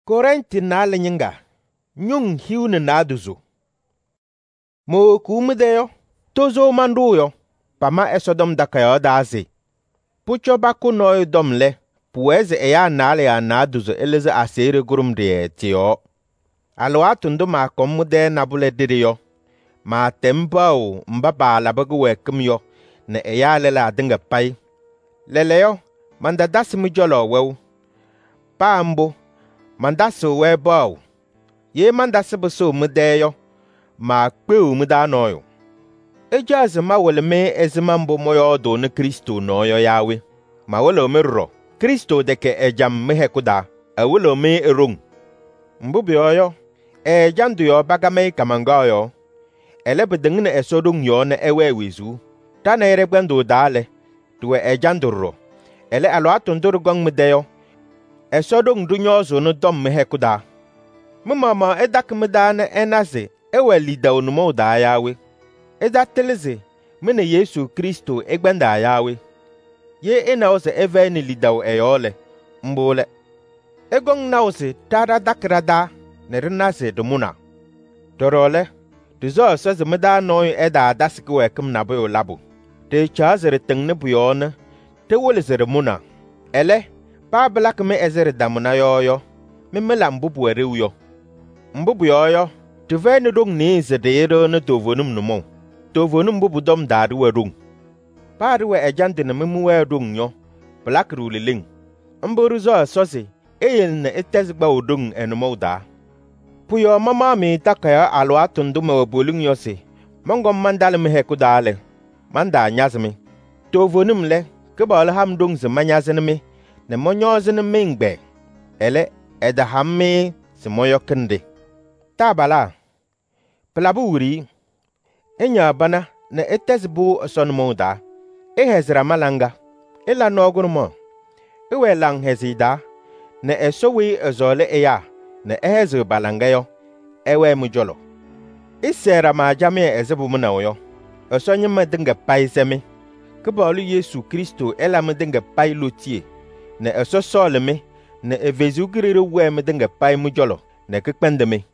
Korenti na lenyinga nyung hiu na duzu. Mo kumudeyo tozo manduyo pama esodom dakayo dazi. Pucho baku noy domle pueze eya nale ya na duzu eleze asere gurum de tiyo. Alwa tundu ma komude nabule didiyo. Ma tembao mbaba labagu wekum yo na eya lela dinga pai. Leleyo manda dasi mujolo wew. Paambo mandasu webao. Ye mandasi busu mudeyo ma kpeu muda noyo. Ejaz ma wole me ezimambo moyo do ne Kristo noyo yawe. Ma wole merro Kristo deke ejam mehekuda awolo me erung. Mbubi oyo ejandu yo bagame kamangayo. Elebe dengine esodung yo na ewe wizu. Tana eregbendo dale tuwe ejandurro. Ele alo atunduru gong mudeyo. Esodung dunyo zo no dom mehekuda. Mumama edak muda na enaze ewe lida onumo da yawe. Eda teleze mene Yesu Kristo egbenda yawe. Ye ena ose eve ni lidaw eyole mbole. Egong na ose tada dakrada ne rinase dumuna. Torole tuzo soze muda noy eda dasikwe kum na boyo labu. Te chazere tengne buyone te wole zere muna. Ele pa blak me ezere damuna yoyo me melam bubu eriuyo. Mbubu yoyo tuve ni dong ni zedero ne tovonum numo. Tovonum bubu dom dadu werung. Pariwe ejante na memuwe dung nyo blak ruliling. Mburuzo sosi eyel na etezgba udung enumo da. Puyo mama mi takaya alwa tundume wabulung yose. Mongom mandale meheku dale. Manda nyazmi. Tovonum le kebal ham dung zemanyazmi. Ne monyozen mingbe. Ele eda hamme semoyo kende. Tabala. Pelaburi. Enya bana na etezbu sonmo da. Ehezra malanga. Ela nogurmo. Ewe lang hezida. Na esowi ezole eya. Na ehezu balangayo. Ewe mujolo. Isera ma jamie ezebu munayo. Esonye madinga paisemi. Kebalu Yesu Kristo ela madinga pai lotie. Na esosole me. Na evezu giriru we madinga pai mujolo. Na kekpendeme.